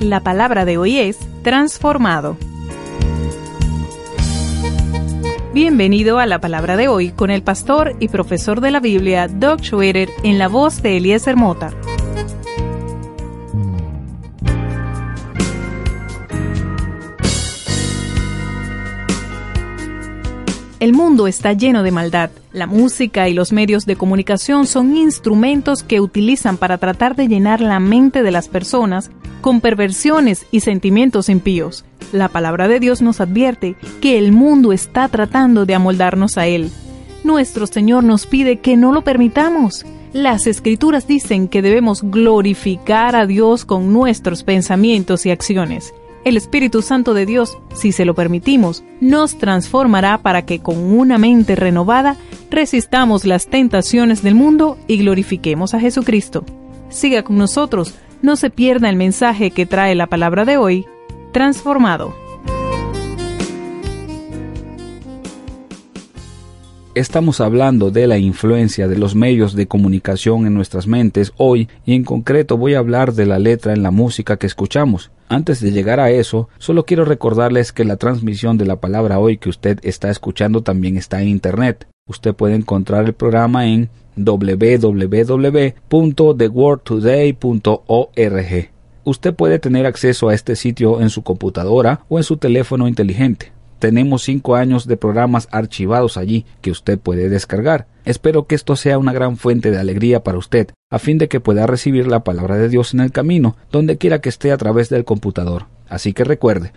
La palabra de hoy es transformado. Bienvenido a la palabra de hoy con el pastor y profesor de la Biblia, Doug Schroeder, en la voz de Eliezer Mota. El mundo está lleno de maldad. La música y los medios de comunicación son instrumentos que utilizan para tratar de llenar la mente de las personas con perversiones y sentimientos impíos. La palabra de Dios nos advierte que el mundo está tratando de amoldarnos a Él. Nuestro Señor nos pide que no lo permitamos. Las Escrituras dicen que debemos glorificar a Dios con nuestros pensamientos y acciones. El Espíritu Santo de Dios, si se lo permitimos, nos transformará para que con una mente renovada resistamos las tentaciones del mundo y glorifiquemos a Jesucristo. Siga con nosotros, no se pierda el mensaje que trae la palabra de hoy, transformado. Estamos hablando de la influencia de los medios de comunicación en nuestras mentes hoy y en concreto voy a hablar de la letra en la música que escuchamos. Antes de llegar a eso, solo quiero recordarles que la transmisión de la palabra hoy que usted está escuchando también está en internet. Usted puede encontrar el programa en www.thewordtoday.org. Usted puede tener acceso a este sitio en su computadora o en su teléfono inteligente. Tenemos 5 años de programas archivados allí que usted puede descargar. Espero que esto sea una gran fuente de alegría para usted, a fin de que pueda recibir la palabra de Dios en el camino, donde quiera que esté a través del computador. Así que recuerde,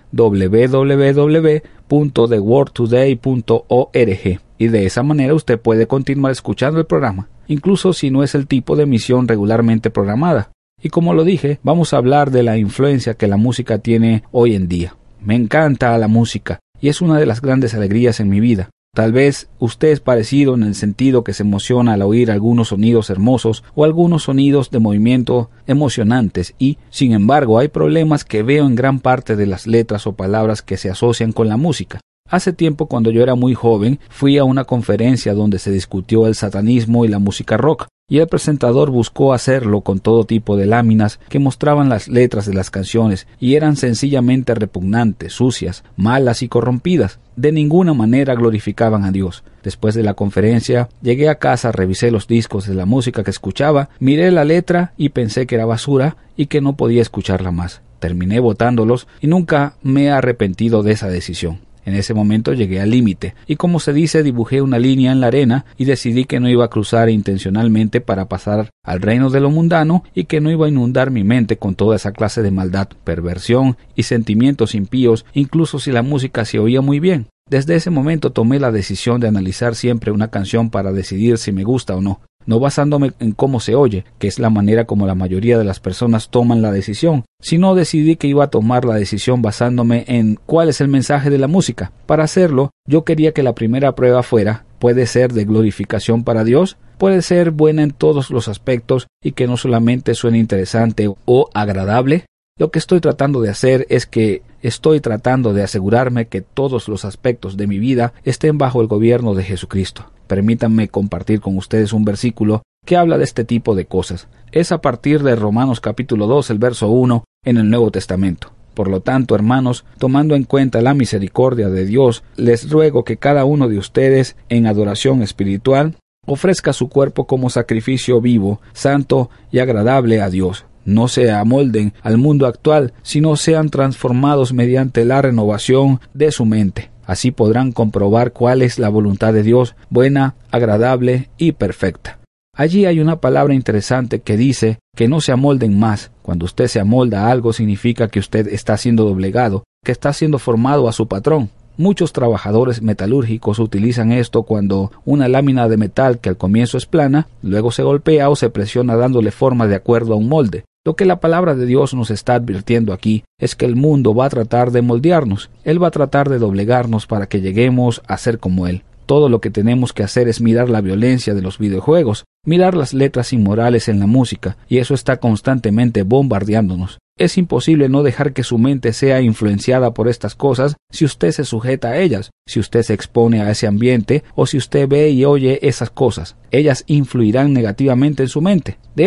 www.thewordtoday.org. Y de esa manera usted puede continuar escuchando el programa, incluso si no es el tipo de emisión regularmente programada. Y como lo dije, vamos a hablar de la influencia que la música tiene hoy en día. Me encanta la música. Y es una de las grandes alegrías en mi vida. Tal vez usted es parecido en el sentido que se emociona al oír algunos sonidos hermosos o algunos sonidos de movimiento emocionantes y, sin embargo, hay problemas que veo en gran parte de las letras o palabras que se asocian con la música. Hace tiempo, cuando yo era muy joven, fui a una conferencia donde se discutió el satanismo y la música rock, y el presentador buscó hacerlo con todo tipo de láminas que mostraban las letras de las canciones y eran sencillamente repugnantes, sucias, malas y corrompidas. De ninguna manera glorificaban a Dios. Después de la conferencia, llegué a casa, revisé los discos de la música que escuchaba, miré la letra y pensé que era basura y que no podía escucharla más. Terminé botándolos y nunca me he arrepentido de esa decisión. En ese momento llegué al límite, y como se dice, dibujé una línea en la arena y decidí que no iba a cruzar intencionalmente para pasar al reino de lo mundano y que no iba a inundar mi mente con toda esa clase de maldad, perversión y sentimientos impíos, incluso si la música se oía muy bien. Desde ese momento tomé la decisión de analizar siempre una canción para decidir si me gusta o no. No basándome en cómo se oye, que es la manera como la mayoría de las personas toman la decisión, sino decidí que iba a tomar la decisión basándome en cuál es el mensaje de la música. Para hacerlo, yo quería que la primera prueba fuera, ¿puede ser de glorificación para Dios? ¿Puede ser buena en todos los aspectos y que no solamente suene interesante o agradable? Lo que estoy tratando de hacer es que estoy tratando de asegurarme que todos los aspectos de mi vida estén bajo el gobierno de Jesucristo. Permítanme compartir con ustedes un versículo que habla de este tipo de cosas. Es a partir de Romanos capítulo 2, el verso 1 en el Nuevo Testamento. Por lo tanto, hermanos, tomando en cuenta la misericordia de Dios, les ruego que cada uno de ustedes, en adoración espiritual, ofrezca su cuerpo como sacrificio vivo, santo y agradable a Dios. No se amolden al mundo actual, sino sean transformados mediante la renovación de su mente. Así podrán comprobar cuál es la voluntad de Dios, buena, agradable y perfecta. Allí hay una palabra interesante que dice que no se amolden más. Cuando usted se amolda a algo significa que usted está siendo doblegado, que está siendo formado a su patrón. Muchos trabajadores metalúrgicos utilizan esto cuando una lámina de metal que al comienzo es plana, luego se golpea o se presiona dándole forma de acuerdo a un molde. Lo que la palabra de Dios nos está advirtiendo aquí es que el mundo va a tratar de moldearnos. Él va a tratar de doblegarnos para que lleguemos a ser como Él. Todo lo que tenemos que hacer es mirar la violencia de los videojuegos, mirar las letras inmorales en la música, y eso está constantemente bombardeándonos. Es imposible no dejar que su mente sea influenciada por estas cosas si usted se sujeta a ellas, si usted se expone a ese ambiente o si usted ve y oye esas cosas. Ellas influirán negativamente en su mente. De hecho,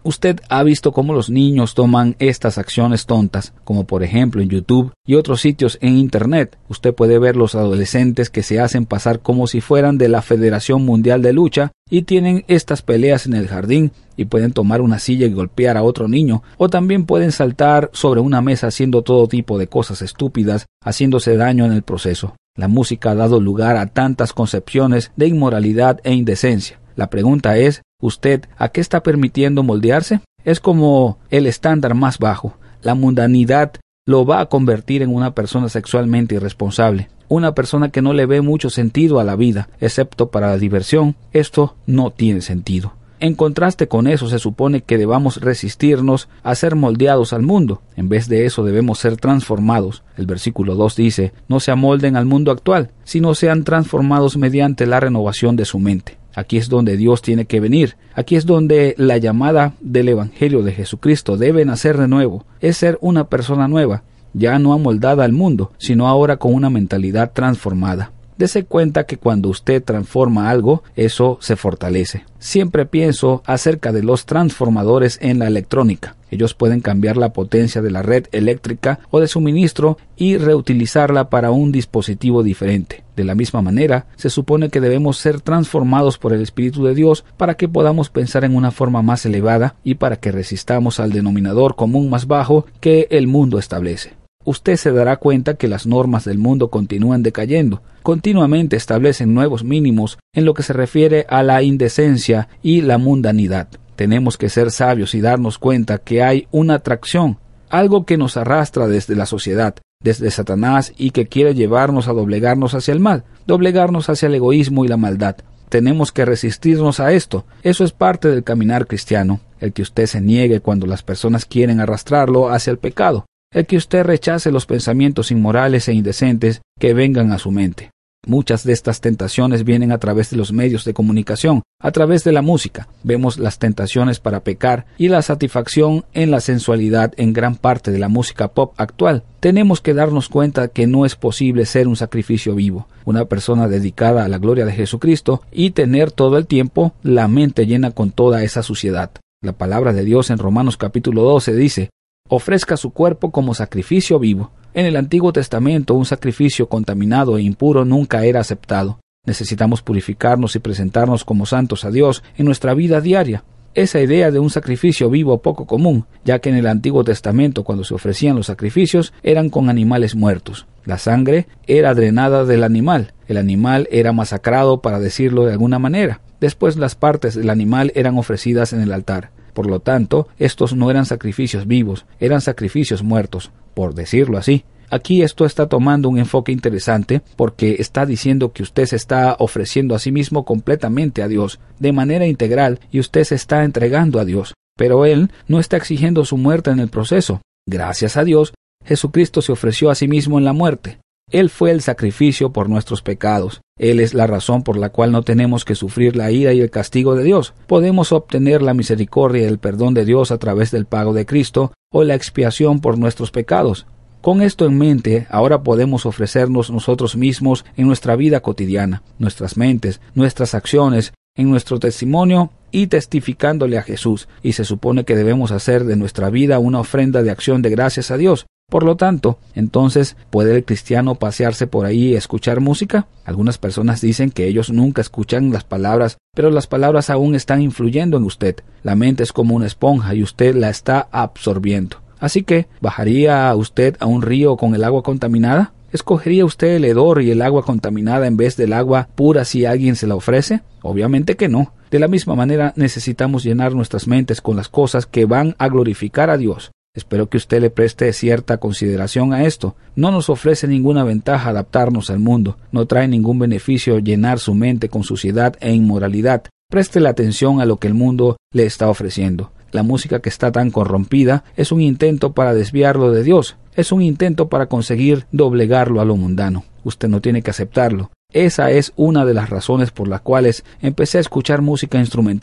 Usted ha visto cómo los niños toman estas acciones tontas, como por ejemplo en YouTube y otros sitios en Internet. Usted puede ver los adolescentes que se hacen pasar como si fueran de la Federación Mundial de Lucha y tienen estas peleas en el jardín y pueden tomar una silla y golpear a otro niño, o también pueden saltar sobre una mesa haciendo todo tipo de cosas estúpidas, haciéndose daño en el proceso. La música ha dado lugar a tantas concepciones de inmoralidad e indecencia. La pregunta es, ¿usted a qué está permitiendo moldearse? Es como el estándar más bajo. La mundanidad lo va a convertir en una persona sexualmente irresponsable, una persona que no le ve mucho sentido a la vida, excepto para la diversión. Esto no tiene sentido. En contraste con eso, se supone que debamos resistirnos a ser moldeados al mundo. En vez de eso, debemos ser transformados. El versículo 2 dice, no se amolden al mundo actual, sino sean transformados mediante la renovación de su mente. Aquí es donde Dios tiene que venir. Aquí es donde la llamada del Evangelio de Jesucristo debe nacer de nuevo. Es ser una persona nueva, ya no amoldada al mundo, sino ahora con una mentalidad transformada. Dese cuenta que cuando usted transforma algo, eso se fortalece. Siempre pienso acerca de los transformadores en la electrónica. Ellos pueden cambiar la potencia de la red eléctrica o de suministro y reutilizarla para un dispositivo diferente. De la misma manera, se supone que debemos ser transformados por el Espíritu de Dios para que podamos pensar en una forma más elevada y para que resistamos al denominador común más bajo que el mundo establece. Usted se dará cuenta que las normas del mundo continúan decayendo, continuamente establecen nuevos mínimos en lo que se refiere a la indecencia y la mundanidad. Tenemos que ser sabios y darnos cuenta que hay una atracción, algo que nos arrastra desde la sociedad, desde Satanás y que quiere llevarnos a doblegarnos hacia el mal, doblegarnos hacia el egoísmo y la maldad. Tenemos que resistirnos a esto. Eso es parte del caminar cristiano, el que usted se niegue cuando las personas quieren arrastrarlo hacia el pecado. El que usted rechace los pensamientos inmorales e indecentes que vengan a su mente. Muchas de estas tentaciones vienen a través de los medios de comunicación, a través de la música. Vemos las tentaciones para pecar y la satisfacción en la sensualidad en gran parte de la música pop actual. Tenemos que darnos cuenta que no es posible ser un sacrificio vivo, una persona dedicada a la gloria de Jesucristo y tener todo el tiempo la mente llena con toda esa suciedad. La palabra de Dios en Romanos capítulo 12 dice, ofrezca su cuerpo como sacrificio vivo. En el Antiguo Testamento un sacrificio contaminado e impuro nunca era aceptado. Necesitamos purificarnos y presentarnos como santos a Dios en nuestra vida diaria. Esa idea de un sacrificio vivo poco común, ya que en el Antiguo Testamento cuando se ofrecían los sacrificios eran con animales muertos. La sangre era drenada del animal. El animal era masacrado, para decirlo de alguna manera. Después las partes del animal eran ofrecidas en el altar. Por lo tanto, estos no eran sacrificios vivos, eran sacrificios muertos, por decirlo así. Aquí esto está tomando un enfoque interesante porque está diciendo que usted se está ofreciendo a sí mismo completamente a Dios, de manera integral, y usted se está entregando a Dios. Pero Él no está exigiendo su muerte en el proceso. Gracias a Dios, Jesucristo se ofreció a sí mismo en la muerte. Él fue el sacrificio por nuestros pecados. Él es la razón por la cual no tenemos que sufrir la ira y el castigo de Dios. Podemos obtener la misericordia y el perdón de Dios a través del pago de Cristo o la expiación por nuestros pecados. Con esto en mente, ahora podemos ofrecernos nosotros mismos en nuestra vida cotidiana, nuestras mentes, nuestras acciones, en nuestro testimonio y testificándole a Jesús, y se supone que debemos hacer de nuestra vida una ofrenda de acción de gracias a Dios. Por lo tanto, entonces, ¿puede el cristiano pasearse por ahí y escuchar música? Algunas personas dicen que ellos nunca escuchan las palabras, pero las palabras aún están influyendo en usted. La mente es como una esponja y usted la está absorbiendo. Así que, ¿bajaría usted a un río con el agua contaminada? ¿Escogería usted el hedor y el agua contaminada en vez del agua pura si alguien se la ofrece? Obviamente que no. De la misma manera, necesitamos llenar nuestras mentes con las cosas que van a glorificar a Dios. Espero que usted le preste cierta consideración a esto. No nos ofrece ninguna ventaja adaptarnos al mundo. No trae ningún beneficio llenar su mente con suciedad e inmoralidad. Preste la atención a lo que el mundo le está ofreciendo. La música que está tan corrompida es un intento para desviarlo de Dios. Es un intento para conseguir doblegarlo a lo mundano. Usted no tiene que aceptarlo. Esa es una de las razones por las cuales empecé a escuchar música instrumental.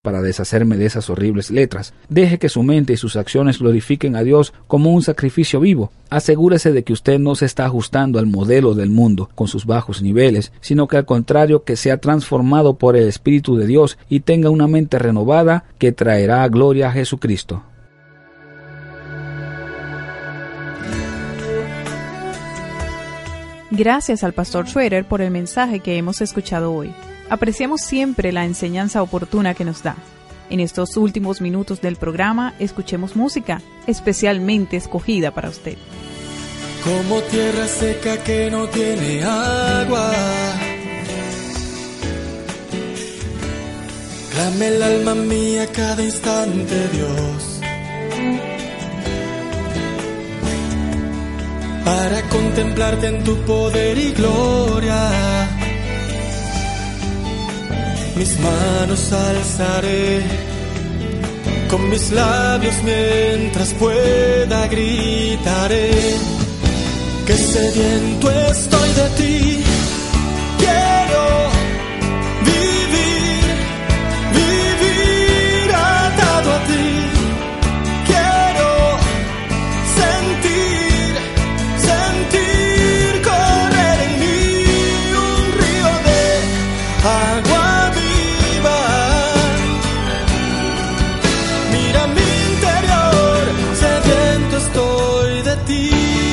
para deshacerme de esas horribles letras. Deje que su mente y sus acciones glorifiquen a Dios como un sacrificio vivo. Asegúrese de que usted no se está ajustando al modelo del mundo con sus bajos niveles, sino que al contrario, que sea transformado por el Espíritu de Dios y tenga una mente renovada que traerá gloria a Jesucristo. Gracias al Pastor Schroeder por el mensaje que hemos escuchado hoy. Apreciamos siempre la enseñanza oportuna que nos da. En estos últimos minutos del programa, escuchemos música especialmente escogida para usted. Como tierra seca que no tiene agua, clame el alma mía cada instante, Dios, para contemplarte en tu poder y gloria. Mis manos alzaré, con mis labios mientras pueda gritaré, que sediento estoy de ti, quiero vivir atado a ti, quiero sentir correr en mí un río de agua. Estoy de ti.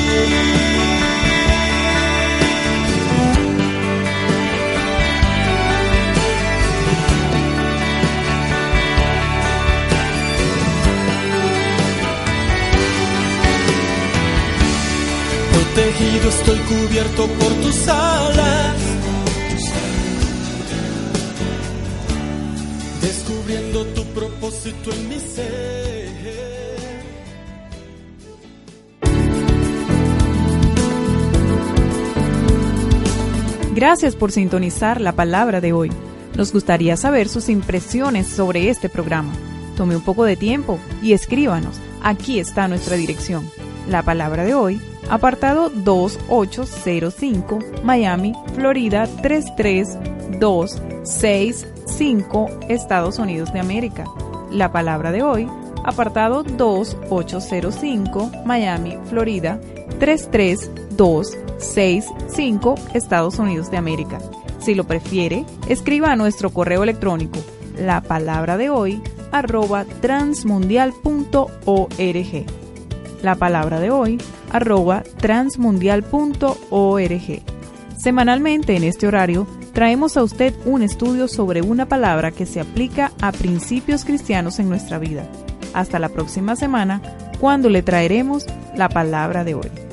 Protegido estoy, cubierto por tus alas, descubriendo tu propósito en mi ser. Gracias por sintonizar la palabra de hoy. Nos gustaría saber sus impresiones sobre este programa. Tome un poco de tiempo y escríbanos. Aquí está nuestra dirección. La palabra de hoy, apartado 2805, Miami, Florida 33265, Estados Unidos de América. La palabra de hoy, apartado 2805, Miami, Florida 33265, Estados Unidos de América. Si lo prefiere, escriba a nuestro correo electrónico lapalabradehoy@transmundial.org. lapalabradehoy@transmundial.org. Semanalmente en este horario traemos a usted un estudio sobre una palabra que se aplica a principios cristianos en nuestra vida. Hasta la próxima semana, cuando le traeremos la palabra de hoy.